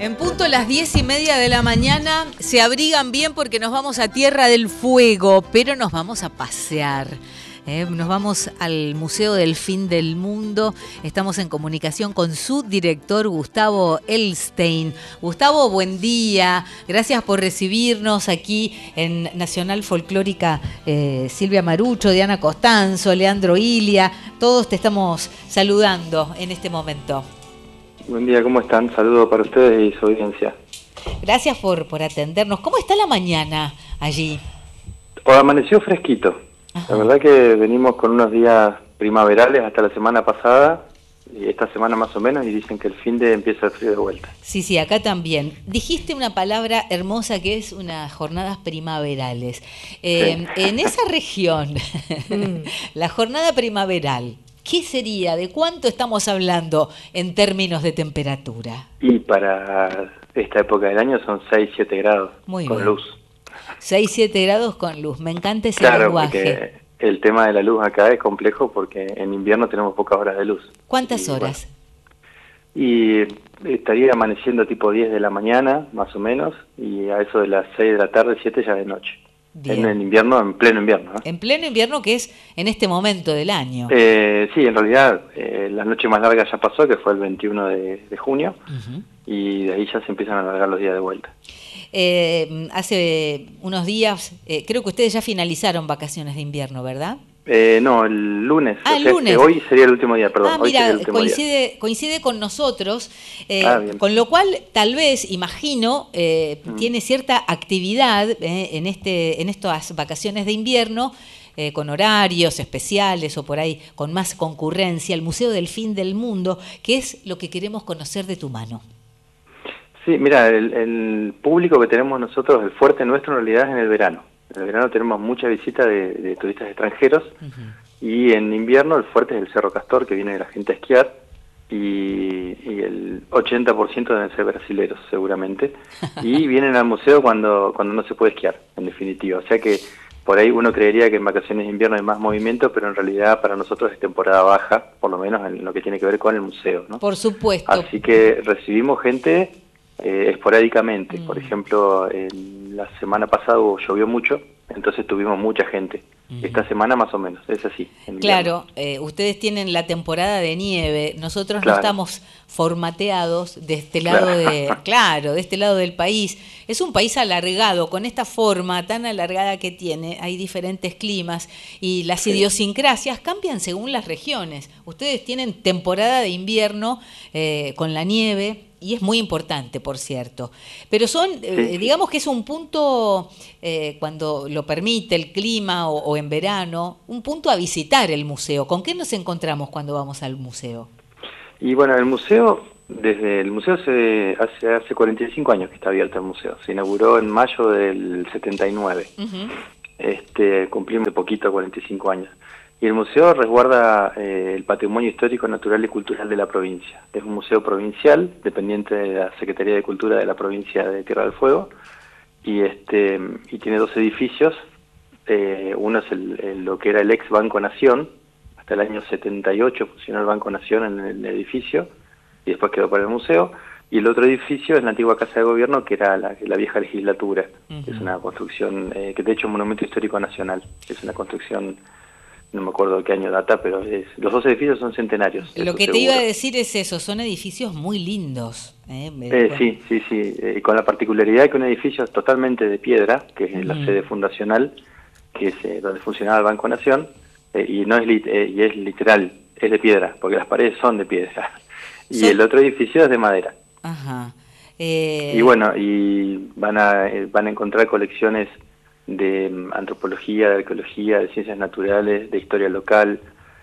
En punto las 10:30 de la mañana, se abrigan bien porque nos vamos a Tierra del Fuego, pero nos vamos a pasear. Nos vamos al Museo del Fin del Mundo. Estamos en comunicación con su director, Gustavo Elstein. Gustavo, buen día. Gracias por recibirnos aquí en Nacional Folclórica. Silvia Marucho, Diana Costanzo, Leandro Ilia, todos te estamos saludando en este momento. Buen día, ¿cómo están? Saludos para ustedes y su audiencia. Gracias por atendernos. ¿Cómo está la mañana allí? Hoy amaneció fresquito. Ajá. La verdad que venimos con unos días primaverales hasta la semana pasada, y esta semana más o menos, y dicen que el fin de empieza el frío de vuelta. Sí, acá también. Dijiste una palabra hermosa que es unas jornadas primaverales. Sí. En esa región, la jornada primaveral, ¿qué sería? ¿De cuánto estamos hablando en términos de temperatura? Y para esta época del año son 6-7 grados. Muy con bien. luz. 6-7 grados con luz. Me encanta ese Claro, lenguaje. porque el tema de la luz acá es complejo porque en invierno tenemos pocas horas de luz. ¿Cuántas Y, horas? Bueno, y estaría amaneciendo tipo 10 de la mañana, más o menos, y a eso de las 6 de la tarde, 7 ya de noche. Bien. En el invierno, en pleno invierno, ¿no? En pleno invierno, que es en este momento del año. Sí, en realidad la noche más larga ya pasó, que fue el 21 de junio, y de ahí ya se empiezan a alargar los días de vuelta. Hace unos días, creo que ustedes ya finalizaron vacaciones de invierno, ¿verdad? No, el lunes. El lunes. Hoy sería el último día, perdón. Hoy Mira, sería el último día. coincide con nosotros, Bien. con lo cual tal vez, imagino, tiene cierta actividad en estas vacaciones de invierno, con horarios especiales o por ahí con más concurrencia, el Museo del Fin del Mundo, que es lo que queremos conocer de tu mano. Sí, mira, el público que tenemos nosotros, el fuerte nuestro en realidad es en el verano. En el verano tenemos mucha visita de turistas extranjeros, y en invierno el fuerte es el Cerro Castor, que viene la gente a esquiar, y el 80% deben ser brasileros seguramente, y vienen al museo cuando no se puede esquiar, en definitiva. O sea que por ahí uno creería que en vacaciones de invierno hay más movimiento, pero en realidad para nosotros es temporada baja, por lo menos en lo que tiene que ver con el museo, ¿no? Por supuesto. Así que recibimos gente esporádicamente. Por ejemplo, la semana pasada llovió mucho, entonces tuvimos mucha gente. Esta semana más o menos, es así. Claro, ustedes tienen la temporada de nieve, nosotros no estamos formateados de este lado de este lado del país. Es un país alargado, con esta forma tan alargada que tiene, hay diferentes climas y las idiosincrasias cambian según las regiones. Ustedes tienen temporada de invierno con la nieve, y es muy importante, por cierto. Pero digamos que es un punto, cuando lo permite el clima o en verano, un punto a visitar el museo. ¿Con qué nos encontramos cuando vamos al museo? Y bueno, el museo hace 45 años que está abierto el museo. Se inauguró en mayo del 79. Cumplimos de poquito 45 años. Y el museo resguarda el patrimonio histórico, natural y cultural de la provincia. Es un museo provincial, dependiente de la Secretaría de Cultura de la provincia de Tierra del Fuego, y tiene 2 edificios. Uno es lo que era el ex Banco Nación. Hasta el año 78 funcionó el Banco Nación en el edificio, y después quedó para el museo. Y el otro edificio es la antigua Casa de Gobierno, que era la vieja legislatura. Es una construcción que de hecho es un monumento histórico nacional. Es una construcción, no me acuerdo de qué año data, pero los 2 edificios son centenarios. Lo que te iba a decir es eso, son edificios muy lindos. Sí, y con la particularidad que un edificio es totalmente de piedra, que es la sede fundacional, que es donde funcionaba el Banco Nación, y es literal, es de piedra, porque las paredes son de piedra. Y el otro edificio es de madera. Ajá. Y bueno, y van a encontrar colecciones de antropología, de arqueología, de ciencias naturales, de historia local.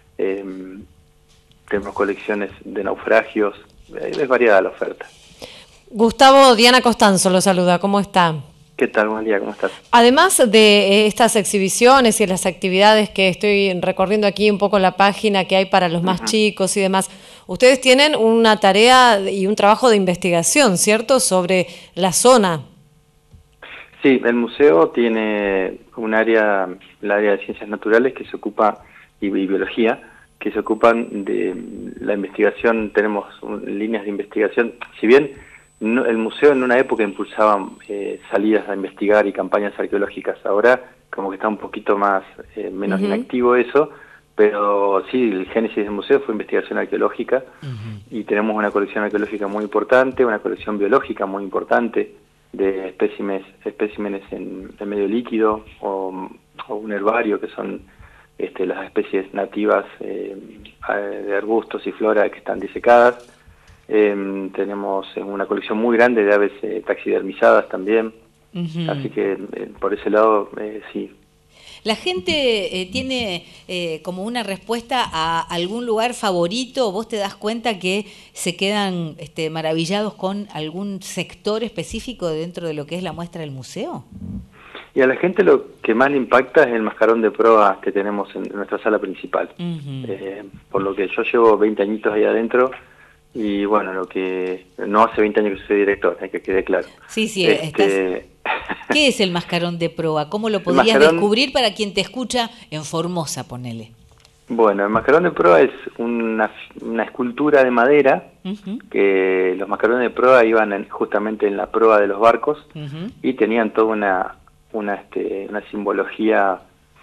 Tenemos colecciones de naufragios. Es variada la oferta. Gustavo, Diana Costanzo lo saluda. ¿Cómo está? ¿Qué tal? Buen día, ¿cómo estás? Además de estas exhibiciones y las actividades que estoy recorriendo aquí un poco la página que hay para los más chicos y demás, ustedes tienen una tarea y un trabajo de investigación, ¿cierto?, sobre la zona. Sí, el museo tiene el área de ciencias naturales que se ocupa, y biología, que se ocupan de la investigación. Tenemos líneas de investigación, si bien el museo en una época impulsaba salidas a investigar y campañas arqueológicas. Ahora como que está un poquito más menos inactivo eso, pero sí, el génesis del museo fue investigación arqueológica y tenemos una colección arqueológica muy importante, una colección biológica muy importante de especímenes en medio líquido o un herbario que son las especies nativas de arbustos y flora que están disecadas. Tenemos una colección muy grande de aves taxidermizadas también, así que por ese lado sí. ¿La gente tiene como una respuesta a algún lugar favorito? ¿Vos te das cuenta que se quedan maravillados con algún sector específico dentro de lo que es la muestra del museo? Y a la gente lo que más le impacta es el mascarón de proa que tenemos en nuestra sala principal. Por lo que yo llevo 20 añitos ahí adentro. Y bueno, lo que no hace 20 años que soy director, hay que quede claro. Sí, ¿Qué es el mascarón de proa? ¿Cómo lo podrías descubrir para quien te escucha en Formosa, ponele? Bueno, el mascarón de proa es una escultura de madera, que los mascarones de proa iban justamente en la proa de los barcos y tenían toda una simbología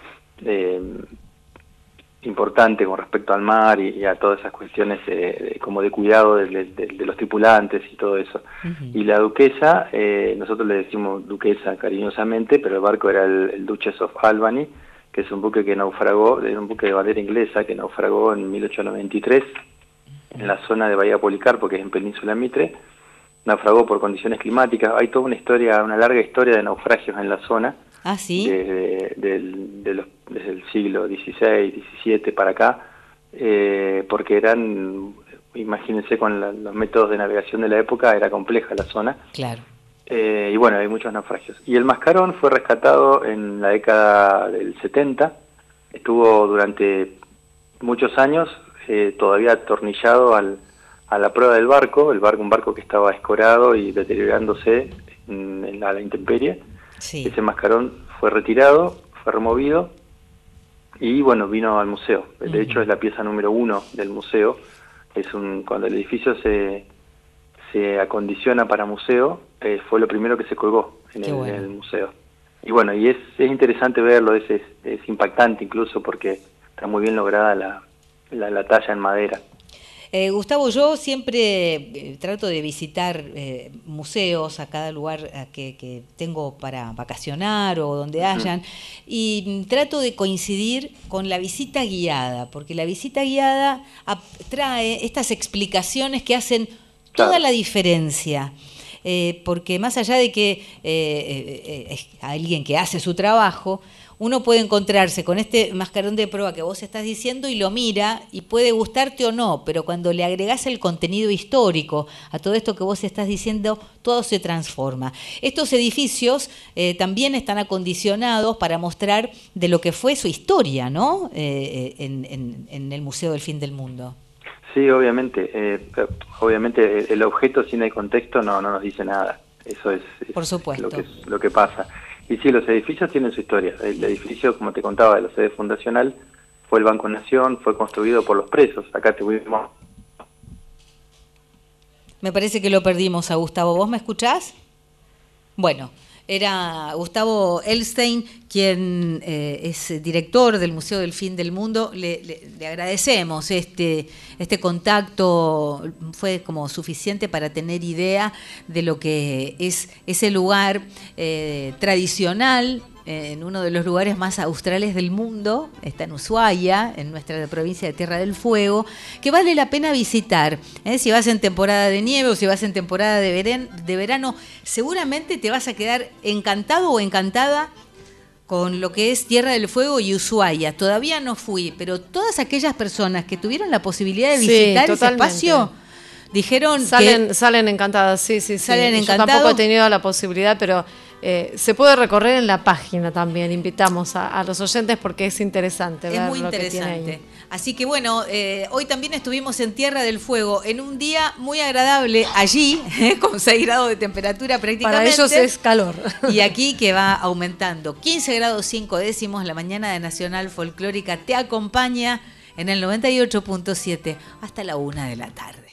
importante con respecto al mar y a todas esas cuestiones como de cuidado de los tripulantes y todo eso. Y la duquesa, nosotros le decimos duquesa cariñosamente, pero el barco era el Duchess of Albany, que es un buque que naufragó, era un buque de bandera inglesa que naufragó en 1893 en la zona de Bahía Policarpo, que es en Península Mitre. Naufragó por condiciones climáticas. Hay toda una larga historia de naufragios en la zona. Ah, sí. Desde el siglo XVI, XVII para acá, porque imagínense, con los métodos de navegación de la época, era compleja la zona. Claro. Y bueno, hay muchos naufragios. Y el mascarón fue rescatado en la década del 70, estuvo durante muchos años todavía atornillado a la proa del barco, un barco que estaba escorado y deteriorándose a la intemperie. Sí. Ese mascarón fue retirado, fue removido y bueno, vino al museo. De hecho es la pieza número 1 del museo. Cuando el edificio se acondiciona para museo, fue lo primero que se colgó en el museo. Y bueno, y es interesante verlo, es impactante incluso porque está muy bien lograda la talla en madera. Gustavo, yo siempre trato de visitar museos a cada lugar que tengo para vacacionar o donde hayan, y trato de coincidir con la visita guiada, porque la visita guiada trae estas explicaciones que hacen toda la diferencia. Porque más allá de que es alguien que hace su trabajo, uno puede encontrarse con este mascarón de proa que vos estás diciendo y lo mira y puede gustarte o no, pero cuando le agregás el contenido histórico a todo esto que vos estás diciendo, todo se transforma. Estos edificios también están acondicionados para mostrar de lo que fue su historia, ¿no? En el Museo del Fin del Mundo. Sí, obviamente. Obviamente el objeto sin el contexto no nos dice nada. Eso es por supuesto lo que pasa. Y sí, los edificios tienen su historia. El edificio, como te contaba, de la sede fundacional fue el Banco Nación, fue construido por los presos. Acá tuvimos... Me parece que lo perdimos a Gustavo. ¿Vos me escuchás? Bueno, era Gustavo Elstein, quien es director del Museo del Fin del Mundo. Le agradecemos este contacto, fue como suficiente para tener idea de lo que es ese lugar tradicional, en uno de los lugares más australes del mundo, está en Ushuaia, en nuestra provincia de Tierra del Fuego, que vale la pena visitar. Si vas en temporada de nieve o si vas en temporada de verano, seguramente te vas a quedar encantado o encantada con lo que es Tierra del Fuego y Ushuaia. Todavía no fui, pero todas aquellas personas que tuvieron la posibilidad de visitar ese espacio dijeron salen encantadas, sí. Salen encantados. Yo tampoco he tenido la posibilidad, pero se puede recorrer en la página también. Invitamos a los oyentes porque es interesante ver muy lo interesante. Que tiene ahí. Así que bueno, hoy también estuvimos en Tierra del Fuego, en un día muy agradable allí, con 6 grados de temperatura prácticamente. Para ellos es calor. Y aquí que va aumentando. 15 grados 5 décimos, la mañana de Nacional Folclórica te acompaña en el 98.7 hasta la 1 de la tarde.